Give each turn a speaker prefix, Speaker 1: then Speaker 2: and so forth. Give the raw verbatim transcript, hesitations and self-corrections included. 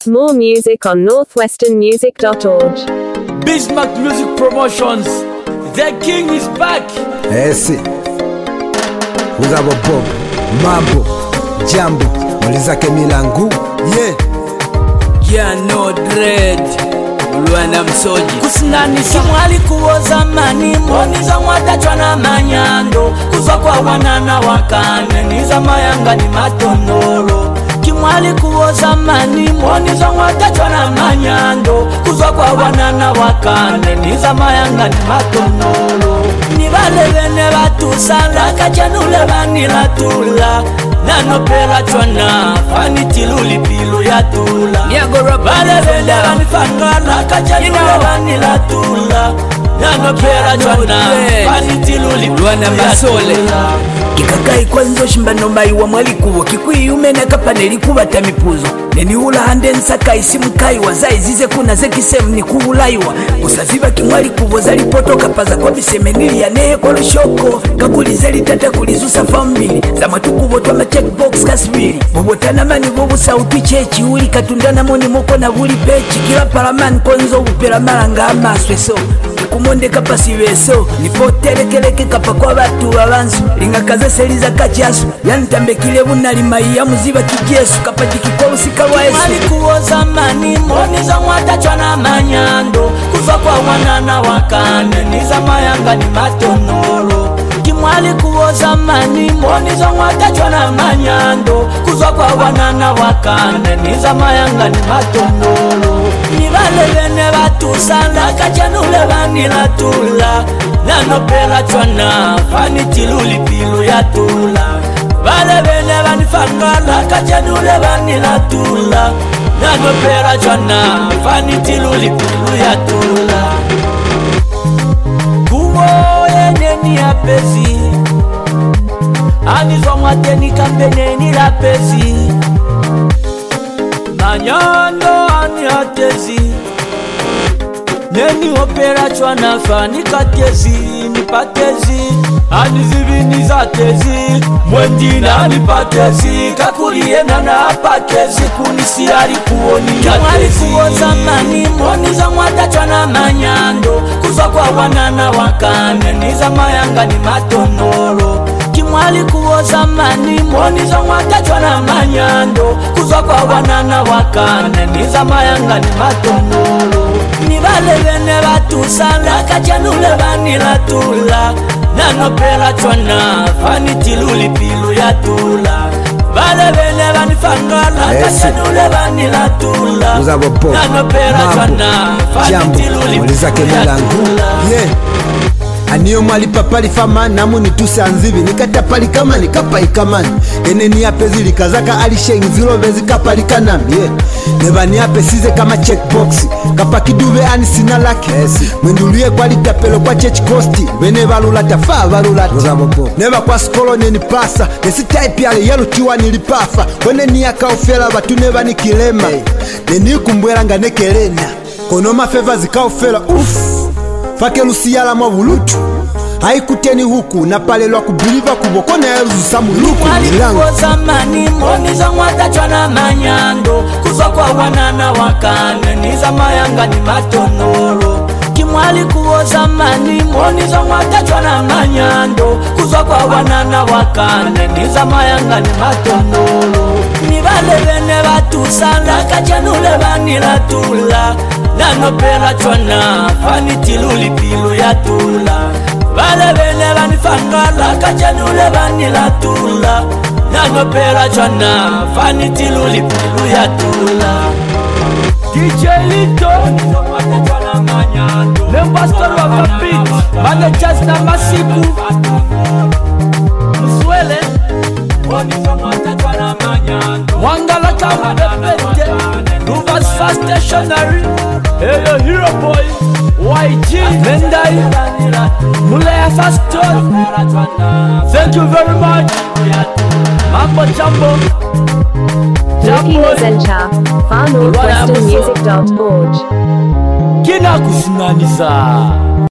Speaker 1: More music on northwestern music dot org.
Speaker 2: Bismarck Music Promotions. The king is back.
Speaker 3: Yes. Uzabo Bob, Mambo, Jambo, Mulizake Milangu. Yeah.
Speaker 2: Yeah, no dread. Luana msoji kusinani simwali kuoza mani moniza mwatachwa na manyando kuzwa kwa wanana wakane niza mayanga ni matonoro kimwali kuoza mani moniza mwatachwa na manyando kuzwa kwa wanana wakane niza mayanga ni matonoro nibale bene batusala kachanule banila tula nano pera chwana fani tiluli pilu ya tula bale bene banifangala kachanule banila tula nano pera chwana fani tiluli pilu ya tula
Speaker 4: kikakai kwanzo shimbano mai wa mwalikuwa kikuyume na kapaneli kubata mipuzo neni ula hande nsaka isimu kai wazai zize kuna zeki semu ni kuulaiwa kusaziba kimwali kuboza lipotoka paza kwa bisemenili ya neye kwa lushoko kakulizeli tata kulizusa fambili za matukubo twa ma checkbox kasbili bobotana mani bobu sauti chechi uli katundana moni moko na vuli pechi kila paramani konzo upera malanga amaswe so kumonde kapasi beso nipotelekeleke kapa kwa batu abansu linga kaze seliza kachasu yantambe kile bunali mai ya muziba kijesu kapati kikolu sikalwa esu
Speaker 2: mwali kuoza mani moniza mwatachwa na manyando kuzwa kwa wanana wakane niza mayanga ni matonoro kimwali kuoza mani moniza mwatachwa na manyando kuzwa kwa wanana wakane niza mayanga ni matonoro nibale bene batusala kachanule banila tula nano pera chwana fani tiluli pilu ya tula bale bene banifangala kachanule banila tula nano pera chwana fani tiluli pilu ya tula kuwo yeneni ya pesi anizwa mwateni kambeneni la pesi manyando ani atezi neni opera chwana fani katezi nipatezi anizibini za tezi mwendina nipatezi kakuliena na apatezi kunisiari kuoni katezi kuoza mani moniza mwatachwa na manyando kuzwa kwa wanana wakane niza mayanga ni matonoro kimwali kuoza mani moniza mwatachwa na manyando kuzwa kwa wanana wakane niza mayanga ni matonoro nibale bene batusala kachanule banila tula nano pera chwana fani tiluli pilu ya tula bale bene banifangala kachanule banila tula nano pera chwana fani tiluli pilu ya tula
Speaker 3: yeah. Aniyo mwali papali fama namu nitusa nzivi nikatapali kama nikapai kamani ene ni yape zili kazaka alishengi zilo bezi kapali kanami yeah. Neba ni yape size kama checkbox kapa kiduwe ani sina laki yes. Mwenduluye kwa litapelo kwa church costi bene valulata faa valulata neba kwa skolo neni pasa nesi type yale yalu tiwa nilipafa wene ni yaka ufela batu neba ni kilema hey. Neni kumbwela nga nekelena konoma feva zika ufela uff fake lusiyala mwa bulutu haikuteni huku na pale lwa kubiliva kubokona ya uzusamu luku milangu
Speaker 2: kuoza mani moniza mwatachwa na manyando kuzwa kwa wanana wakane niza mayanga ni matonoro kimwali kuoza mani moniza mwatachwa na manyando kuzwa kwa wanana wakane niza mayanga ni matonoro nibale bene batusala kachanule banila tula nano pera chwana fani tiluli pilu ya tula bale bene banifangala kachanule banila tula nano pera chwana fani tiluli pilu ya tula D J Lito the pastor of the beat managers na masiku Muswele Wangala kama bepete Ruvers fast stationary Hey yo hero boy Y G Mendai Mulea fast stone. Thank you very much Mambo Jambo
Speaker 1: Jambo Zencha Far northwestern music dot org.
Speaker 2: Kina kusinaniza